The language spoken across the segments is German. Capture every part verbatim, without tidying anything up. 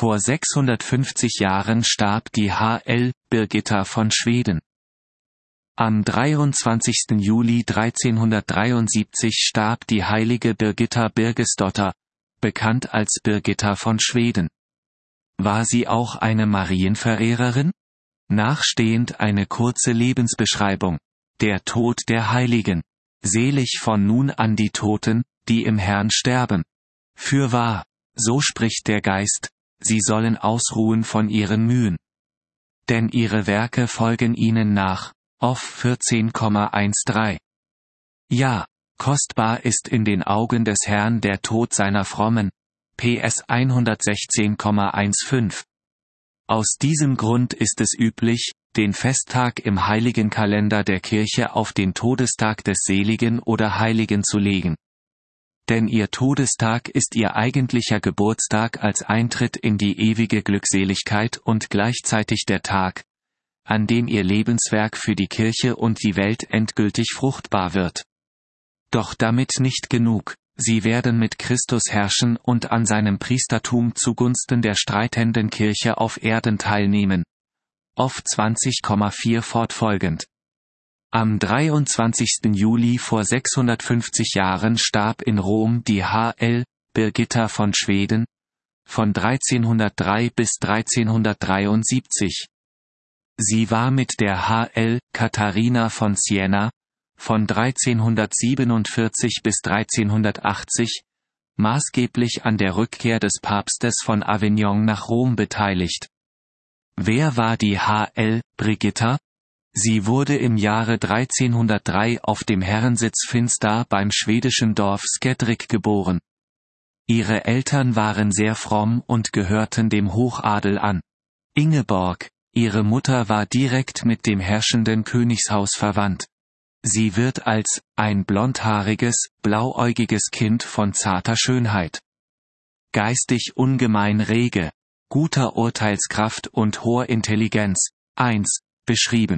Vor sechshundertfünfzig Jahren starb die H L Birgitta von Schweden. Am dreiundzwanzigsten Juli dreizehnhundertdreiundsiebzig starb die heilige Birgitta Birgisdotter, bekannt als Birgitta von Schweden. War sie auch eine Marienverehrerin? Nachstehend eine kurze Lebensbeschreibung. Der Tod der Heiligen. Selig von nun an die Toten, die im Herrn sterben. Fürwahr, so spricht der Geist, sie sollen ausruhen von ihren Mühen. Denn ihre Werke folgen ihnen nach. Off vierzehn Komma dreizehn. Ja, kostbar ist in den Augen des Herrn der Tod seiner Frommen. P S hundertsechzehn Komma fünfzehn. Aus diesem Grund ist es üblich, den Festtag im heiligen Kalender der Kirche auf den Todestag des Seligen oder Heiligen zu legen. Denn ihr Todestag ist ihr eigentlicher Geburtstag als Eintritt in die ewige Glückseligkeit und gleichzeitig der Tag, an dem ihr Lebenswerk für die Kirche und die Welt endgültig fruchtbar wird. Doch damit nicht genug, sie werden mit Christus herrschen und an seinem Priestertum zugunsten der streitenden Kirche auf Erden teilnehmen. Off zwanzig Komma vier fortfolgend. Am dreiundzwanzigsten Juli vor sechshundertfünfzig Jahren starb in Rom die H L Birgitta von Schweden, von dreizehnhundertdrei bis dreizehnhundertdreiundsiebzig. Sie war mit der H L Katharina von Siena, von dreizehnhundertsiebenundvierzig bis dreizehnhundertachtzig, maßgeblich an der Rückkehr des Papstes von Avignon nach Rom beteiligt. Wer war die H L Brigitta? Sie wurde im Jahre dreizehnhundertdrei auf dem Herrensitz Finstad beim schwedischen Dorf Skedrik geboren. Ihre Eltern waren sehr fromm und gehörten dem Hochadel an. Ingeborg, ihre Mutter, war direkt mit dem herrschenden Königshaus verwandt. Sie wird als ein blondhaariges, blauäugiges Kind von zarter Schönheit, geistig ungemein rege, guter Urteilskraft und hoher Intelligenz, eins, beschrieben.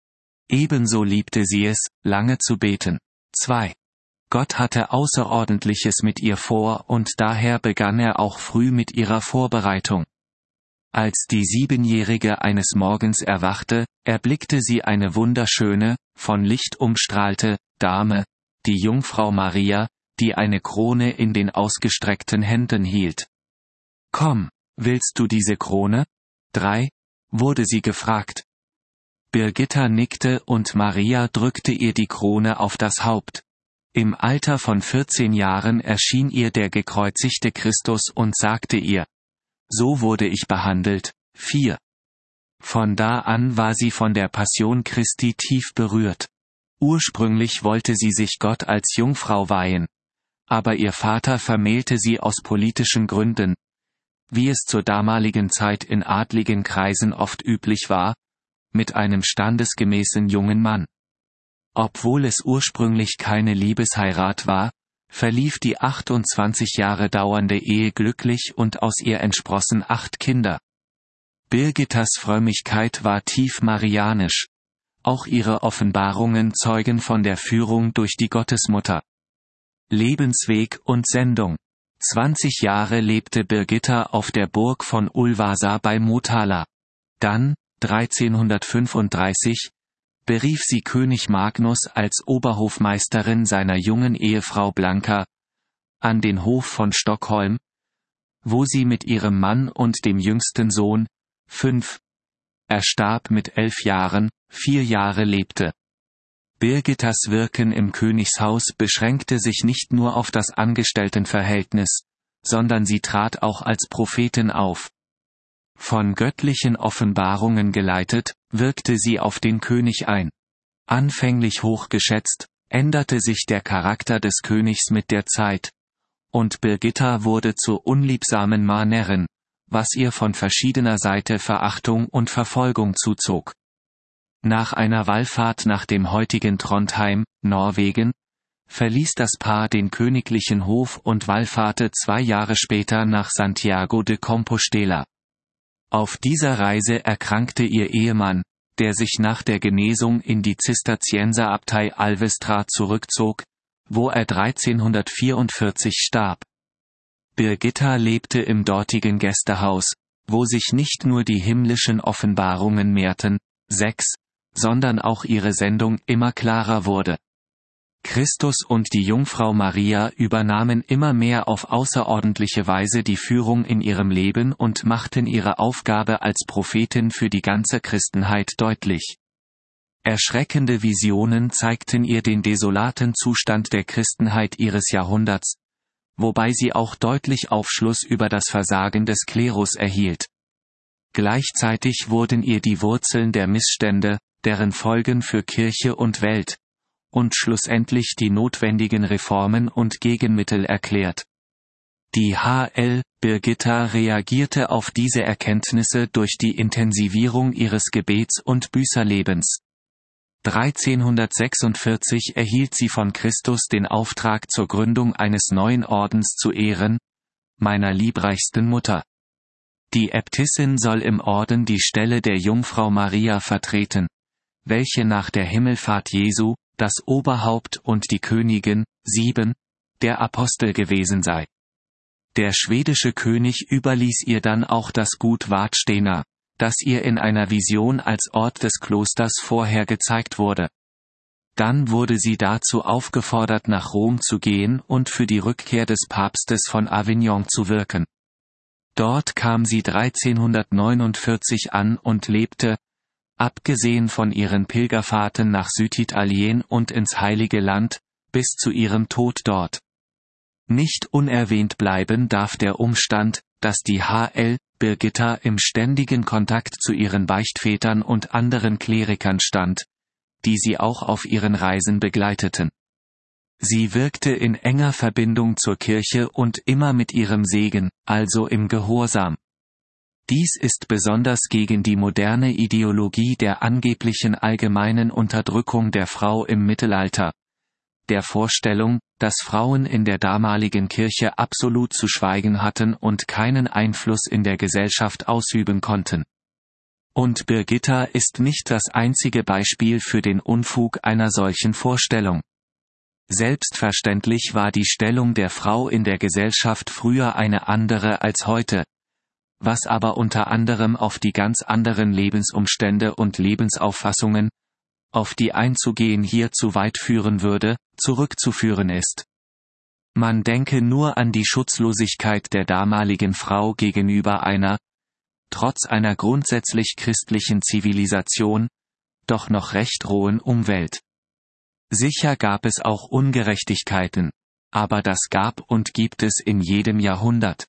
Ebenso liebte sie es, lange zu beten. zwei. Gott hatte Außerordentliches mit ihr vor und daher begann er auch früh mit ihrer Vorbereitung. Als die Siebenjährige eines Morgens erwachte, erblickte sie eine wunderschöne, von Licht umstrahlte Dame, die Jungfrau Maria, die eine Krone in den ausgestreckten Händen hielt. »Komm, willst du diese Krone?« drei, wurde sie gefragt. Birgitta nickte und Maria drückte ihr die Krone auf das Haupt. Im Alter von vierzehn Jahren erschien ihr der gekreuzigte Christus und sagte ihr: »So wurde ich behandelt.« vier. Von da an war sie von der Passion Christi tief berührt. Ursprünglich wollte sie sich Gott als Jungfrau weihen. Aber ihr Vater vermählte sie aus politischen Gründen, wie es zur damaligen Zeit in adligen Kreisen oft üblich war, mit einem standesgemäßen jungen Mann. Obwohl es ursprünglich keine Liebesheirat war, verlief die achtundzwanzig Jahre dauernde Ehe glücklich und aus ihr entsprossen acht Kinder. Birgittas Frömmigkeit war tief marianisch. Auch ihre Offenbarungen zeugen von der Führung durch die Gottesmutter. Lebensweg und Sendung. zwanzig Jahre lebte Birgitta auf der Burg von Ulvasa bei Motala. Dann, dreizehnhundertfünfunddreißig, berief sie König Magnus als Oberhofmeisterin seiner jungen Ehefrau Blanka an den Hof von Stockholm, wo sie mit ihrem Mann und dem jüngsten Sohn, fünf, er starb mit elf Jahren, vier Jahre lebte. Birgittas Wirken im Königshaus beschränkte sich nicht nur auf das Angestelltenverhältnis, sondern sie trat auch als Prophetin auf. Von göttlichen Offenbarungen geleitet, wirkte sie auf den König ein. Anfänglich hochgeschätzt, änderte sich der Charakter des Königs mit der Zeit, und Birgitta wurde zur unliebsamen Mahnerin, was ihr von verschiedener Seite Verachtung und Verfolgung zuzog. Nach einer Wallfahrt nach dem heutigen Trondheim, Norwegen, verließ das Paar den königlichen Hof und wallfahrte zwei Jahre später nach Santiago de Compostela. Auf dieser Reise erkrankte ihr Ehemann, der sich nach der Genesung in die Zisterzienserabtei Alvestra zurückzog, wo er dreizehnhundertvierundvierzig starb. Birgitta lebte im dortigen Gästehaus, wo sich nicht nur die himmlischen Offenbarungen mehrten, sechs, sondern auch ihre Sendung immer klarer wurde. Christus und die Jungfrau Maria übernahmen immer mehr auf außerordentliche Weise die Führung in ihrem Leben und machten ihre Aufgabe als Prophetin für die ganze Christenheit deutlich. Erschreckende Visionen zeigten ihr den desolaten Zustand der Christenheit ihres Jahrhunderts, wobei sie auch deutlich Aufschluss über das Versagen des Klerus erhielt. Gleichzeitig wurden ihr die Wurzeln der Missstände, deren Folgen für Kirche und Welt, und schlussendlich die notwendigen Reformen und Gegenmittel erklärt. Die H L Birgitta reagierte auf diese Erkenntnisse durch die Intensivierung ihres Gebets- und Büßerlebens. dreizehnhundertsechsundvierzig erhielt sie von Christus den Auftrag zur Gründung eines neuen Ordens zu Ehren, meiner liebreichsten Mutter. Die Äbtissin soll im Orden die Stelle der Jungfrau Maria vertreten, welche nach der Himmelfahrt Jesu, das Oberhaupt und die Königin, sieben, der Apostel gewesen sei. Der schwedische König überließ ihr dann auch das Gut Vadstena, das ihr in einer Vision als Ort des Klosters vorher gezeigt wurde. Dann wurde sie dazu aufgefordert, nach Rom zu gehen und für die Rückkehr des Papstes von Avignon zu wirken. Dort kam sie dreizehnhundertneunundvierzig an und lebte, abgesehen von ihren Pilgerfahrten nach Süditalien und ins Heilige Land, bis zu ihrem Tod dort. Nicht unerwähnt bleiben darf der Umstand, dass die H L Birgitta im ständigen Kontakt zu ihren Beichtvätern und anderen Klerikern stand, die sie auch auf ihren Reisen begleiteten. Sie wirkte in enger Verbindung zur Kirche und immer mit ihrem Segen, also im Gehorsam. Dies ist besonders gegen die moderne Ideologie der angeblichen allgemeinen Unterdrückung der Frau im Mittelalter, der Vorstellung, dass Frauen in der damaligen Kirche absolut zu schweigen hatten und keinen Einfluss in der Gesellschaft ausüben konnten. Und Birgitta ist nicht das einzige Beispiel für den Unfug einer solchen Vorstellung. Selbstverständlich war die Stellung der Frau in der Gesellschaft früher eine andere als heute, was aber unter anderem auf die ganz anderen Lebensumstände und Lebensauffassungen, auf die einzugehen hier zu weit führen würde, zurückzuführen ist. Man denke nur an die Schutzlosigkeit der damaligen Frau gegenüber einer, trotz einer grundsätzlich christlichen Zivilisation, doch noch recht rohen Umwelt. Sicher gab es auch Ungerechtigkeiten, aber das gab und gibt es in jedem Jahrhundert.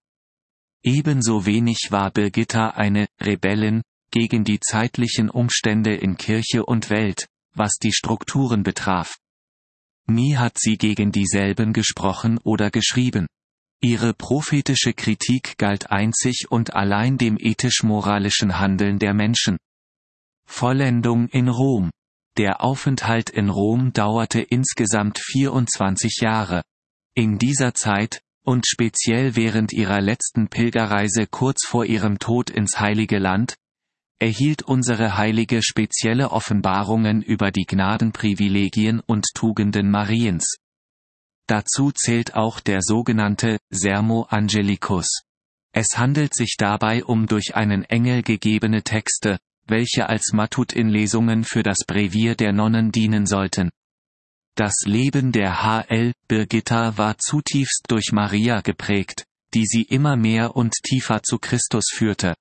Ebenso wenig war Birgitta eine Rebellin gegen die zeitlichen Umstände in Kirche und Welt, was die Strukturen betraf. Nie hat sie gegen dieselben gesprochen oder geschrieben. Ihre prophetische Kritik galt einzig und allein dem ethisch-moralischen Handeln der Menschen. Vollendung in Rom. Der Aufenthalt in Rom dauerte insgesamt vierundzwanzig Jahre. In dieser Zeit, und speziell während ihrer letzten Pilgerreise kurz vor ihrem Tod ins Heilige Land, erhielt unsere Heilige spezielle Offenbarungen über die Gnadenprivilegien und Tugenden Mariens. Dazu zählt auch der sogenannte Sermo Angelicus. Es handelt sich dabei um durch einen Engel gegebene Texte, welche als Matut-Inlesungen für das Brevier der Nonnen dienen sollten. Das Leben der H L Birgitta war zutiefst durch Maria geprägt, die sie immer mehr und tiefer zu Christus führte.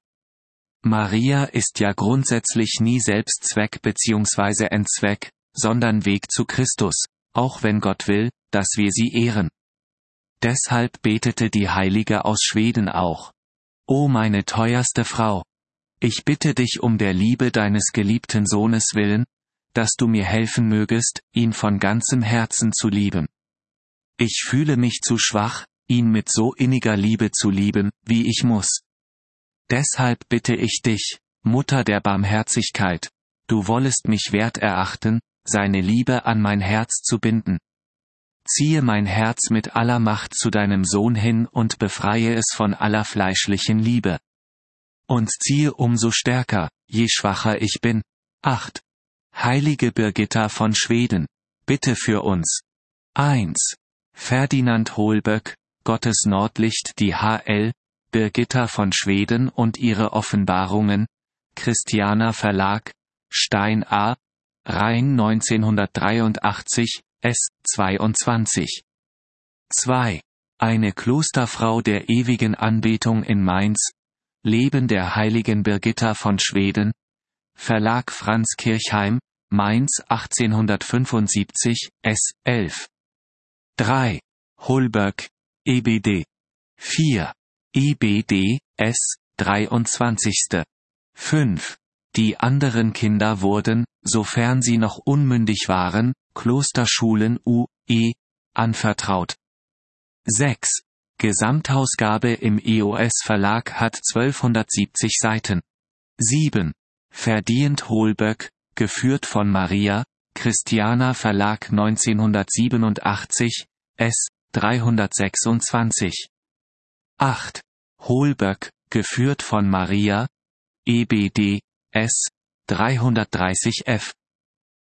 Maria ist ja grundsätzlich nie Selbstzweck bzw. Endzweck, sondern Weg zu Christus, auch wenn Gott will, dass wir sie ehren. Deshalb betete die Heilige aus Schweden auch: O meine teuerste Frau! Ich bitte dich um der Liebe deines geliebten Sohnes willen, dass du mir helfen mögest, ihn von ganzem Herzen zu lieben. Ich fühle mich zu schwach, ihn mit so inniger Liebe zu lieben, wie ich muss. Deshalb bitte ich dich, Mutter der Barmherzigkeit, du wollest mich wert erachten, seine Liebe an mein Herz zu binden. Ziehe mein Herz mit aller Macht zu deinem Sohn hin und befreie es von aller fleischlichen Liebe. Und ziehe umso stärker, je schwacher ich bin. acht. Heilige Birgitta von Schweden, bitte für uns. eins. Ferdinand Holböck, Gottes Nordlicht die H L Birgitta von Schweden und ihre Offenbarungen, Christiana Verlag, Stein A. Rhein neunzehnhundertdreiundachtzig, S. zweiundzwanzig. zwei. Eine Klosterfrau der ewigen Anbetung in Mainz, Leben der heiligen Birgitta von Schweden, Verlag Franz Kirchheim, Mainz achtzehnhundertfünfundsiebzig, S. elf. drei. Holberg, E B D. vier. E B D, S. dreiundzwanzig. fünf. Die anderen Kinder wurden, sofern sie noch unmündig waren, Klosterschulen U E anvertraut. sechs. Gesamtausgabe im E O S Verlag hat zwölfhundertsiebzig Seiten. sieben. Verdient Holberg, geführt von Maria, Christiana Verlag neunzehnhundertsiebenundachtzig, S. dreihundertsechsundzwanzig. acht. Holberg, geführt von Maria, E B D, S. dreihundertdreißig F.